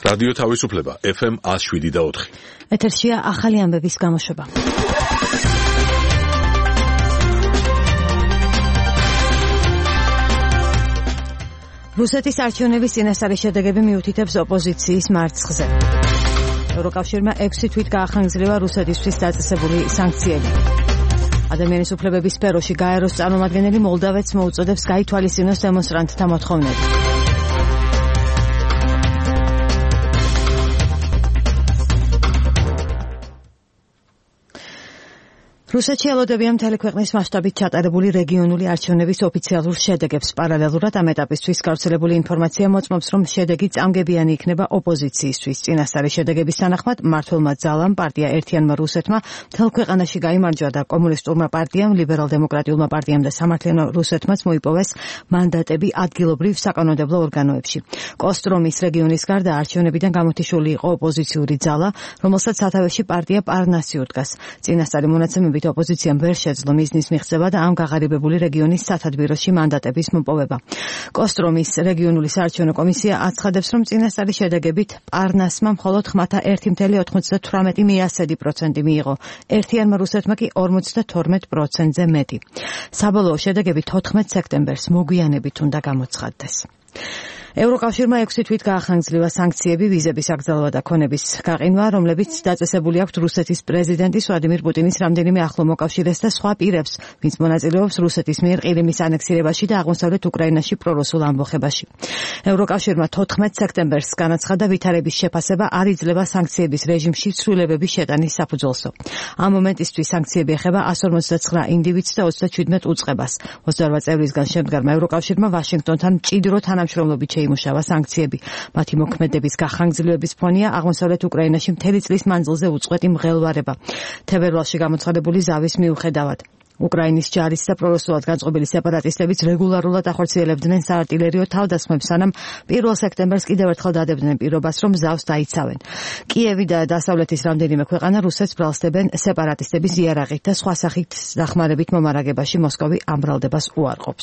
რადიო თავისუფლება FM 107.4. ეთერშია ახალი ამბების გამოშვება. რუსეთის არჩევნების წინასწარი შედეგები მიუთითებს ოპოზიციის მარცხზე. ევროკავშირმა 6 თვით გაახანგრძლივა რუსეთისთვის დაწესებული სანქციები. ადამიანის უფლებების სფეროში გაეროს წარმომადგენელი მოლდავეთს მოუწოდებს გაითვალისწინოს დემონსტრანტთა მოთხოვნები. რუსეთში ელოდებიან მთელი ქვეყნის მასშტაბით ჩატარებული რეგიონული არჩევნების ოფიციალურ შედეგებს. პარალელურად ამ ეტაპისთვის გავრცელებული ინფორმაცია მოწმობს, რომ შედეგი წამგებიანი იქნება ოპოზიციისთვის. წინასწარი შედეგების თანახმად მმართველმა ძალამ პარტია ერთიანმა რუსეთმა მთელ ქვეყანაში გაიმარჯვა და კომუნისტურმა პარტიამ, ლიბერალ-დემოკრატიულმა პარტიამ და სამართლიანო რუსეთმაც მოიპოვეს მანდატები ადგილობრივ საკანონმდებლო ორგანოებში. კოსტრომის რეგიონის გარდა არჩევნებიდან გამოთიშული იყო ოპოზიციური ძალა, რომელსაც სათავეში პარტია პარნასი უდგას. წინასწარი მონაცემები ოპოზიციამ ვერ შეძლო მიზნის მიღწევა და ამ გაღარიბებული რეგიონის სათადბიროში მანდატების მოპოვება. კოსტრომის რეგიონული საარჩევნო კომისია აცხადებს, რომ წინასწარი შედეგებით პარნასმა მხოლოდ 98% მიიღო. ერთიანმა რუსეთმა კი 52%-ზე მეტი. საბოლოო შედეგები 14 სექტემბერს მოგვიანებით უნდა გამოცხადდეს. ევროკავშირმა 6 თვით გაახანგრძლივა სანქციები, ვიზების აკრძალვა და ქონების გაყინვა, რომლებიც დაწესებული აქვთ რუსეთის პრეზიდენტის ვლადიმირ პუტინის რამდენიმე ახლო მოკავშირეს და სხვა პირებს, ვინც მონაწილეობს რუსეთის მიერ ყირიმის ანექსირებაში და აღმოსავლეთ უკრაინაში პრორუსულ ამბოხებაში. ევროკავშირმა 14 სექტემბერს განაცხადა ვითარების შეფასება არ იძლევა სანქციების რეჟიმში ცვლილებების შეტანის საფუძველსო. ამ მომენტისთვის სანქციები ეხება 159 ინდივიდს და 37 უწყებას. 28 წევრისგან შემდგარმა ევროკავშირმა ვაშინგტონთან მჭიდრო თანამშრომლობით იმუშავა სანქციები. მათი მოქმედების გახანგრძლივების ფონია აღმოსავლეთ უკრაინაში მთელი წლის მანძილზე უწყვეტი მღელვარება. თებერვალში გამოცხადებული ზავის მიუხედავად. უკრაინის ჯარის და პრორუსულად განწყობილი სეპარატისტებიც რეგულარულად ახორციელებდნენ საარტილერიო თავდასხმებს, სანამ 1 სექტემბერს კიდევ ერთხელ დადებდნენ პირობას, რომ ზავს დაიცავენ. კიევი და დასავლეთის რამდენიმე ქვეყანა რუსეთს ბრალსდებენ სეპარატისტების იარაღით და სხვა სახით დახმარებით მომარაგებაში. მოსკოვი ამ ბრალდებას უარყოფს.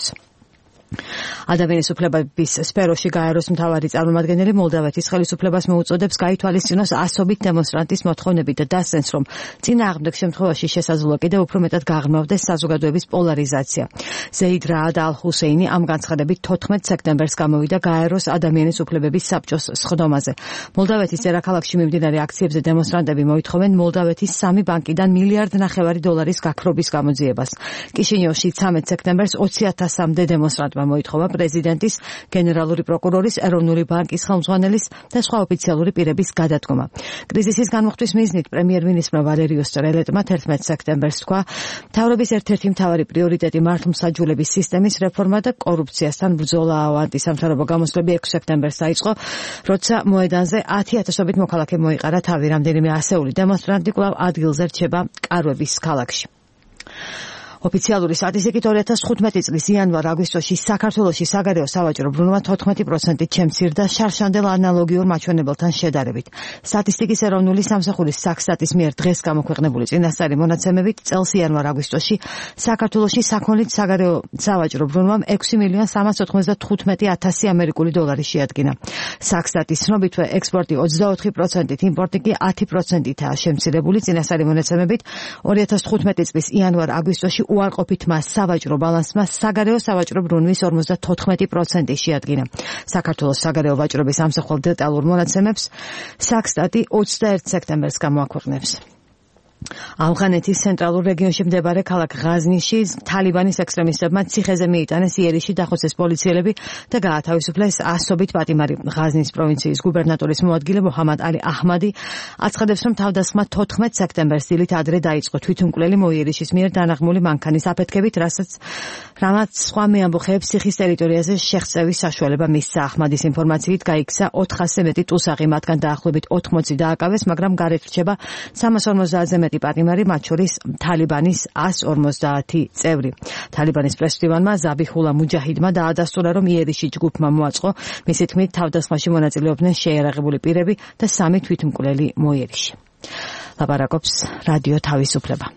ადამიანის უფლებების სფეროში გაეროს მთავარი წარმომადგენელი მოლდავეთის ხელისუფლებას მოუწოდებს გაითვალისწინოს ასობით დემონსტრანტის მოთხოვნები და დასცენს, რომ წინააღმდეგ შემთხვევაში შესაძლოა კიდევ უფრო მეტად გაღრმავდეს საზოგადოების პოლარიზაცია. ზეიდ რაად ალ-ჰუსეინი ამ განცხადებით 14 სექტემბერს გამოვიდა გაეროს ადამიანის უფლებების საბჭოს სხდომაზე. მოლდავეთის დედაქალაქში მიმდინარე აქციებზე დემონსტრანტები მოითხოვენ მოლდავეთის 3 ბანკიდან $1.5 მილიარდ გაქრობის გამოძიებას. კიშინიოვში 13 სექტემბერს 20,000-მდე დემონსტრანტ მოითხოვა პრეზიდენტის, გენერალური პროკურორის, ეროვნული ბანკის ხელმძღვანელის და სხვა ოფიციალური პირების გადადგომა. კრიზისის განმუხტვის მიზნით პრემიერ-მინისტრმა ვალერიო სტრელეტმა 11 სექტემბერს თქვა, მთავრობის ერთ-ერთი მთავარი პრიორიტეტი მართლმსაჯულების სისტემის რეფორმა და კორუფციასთან ბრძოლაა. ანტისამთავრობო გამოსვლები 6 სექტემბერს დაიწყო, როცა მოედანზე 10,000-ობით მოქალაქე მოიყარა თავი. რამდენიმე ასეული დემონსტრანტი კვლავ ადგილზე რჩება კარვების ქალაქში. ოფიციალური სტატისტიკით 2015 წლის იანვარ-აგვისტოში საქართველოში საგარეო სავაჭრო ბრუნვა 14%-ით შემცირდა შარშანდელ ანალოგიურ მაჩვენებელთან შედარებით. სტატისტიკის ეროვნული სამსახურის საქსტატის მიერ დღეს გამოქვეყნებული წინასწარი მონაცემებით წელს იანვარ-აგვისტოში საქართველოში საქონლით საგარეო სავაჭრო ბრუნვამ $6,395,000 ამერიკული დოლარი შეადგინა. საქსტატის ცნობითვე ექსპორტი 24%-ით, იმპორტი კი 10%-ითაა შემცირებული. წინასწარი მონაცემებით 2015 წლის იანვარ-აგვისტოში უარყოფითმა სავაჭრო ბალანსმა საგარეო სავაჭრო ბრუნვის 54% შეადგინა. საქართველოს საგარეო ვაჭრობის ამსახველ დეტალურ მონაცემებს საქსტატი 21 სექტემბერს გამოაქვეყნებს. ავღანეთის ცენტრალურ რეგიონში მდებარე ქალაქ ღაზნიში თალიბანის ექსტრემისტებმა ციხეზე მიიტანეს იერიში დახოცეს პოლიციელები და გაათავისუფლეს ასობით პატიმარი. ღაზნის პროვინციის გუბერნატორის მოადგილე მოჰამად ალი აჰმადი აცხადებს, რომ თავდასხმა 14 სექტემბერს დილით ადრე დაიწყო. თვითმკვლელი მოიერიშის მიერ დანაღმული მანქანის აფეთქებით, რამაც სხვა მეამბოხეებს ციხის ტერიტორიაზე შეღწევის საშუალება მისცა. აჰმადის ინფორმაციით გაიქცა 400-ზე მეტი ტუსაღი, მათგან დაახლოებით 80 დააკავეს, მაგრამ გარეთ რჩება 350-ზე მეტი პატიმარი, მათ შორის თალიბანის 150 წევრი. თალიბანის პრესდივანმა ზაბიჰულა მუჯაჰიდმა დაადასტურა, რომ იერიში ჯგუფმა მოაწყო. მისი თქმით, თავდასხმაში მონაწილეობდნენ შეიარაღებული პირები და 3 თვითმკვლელი მოიერიში. ლაპარაკობს რადიო თავისუფლება.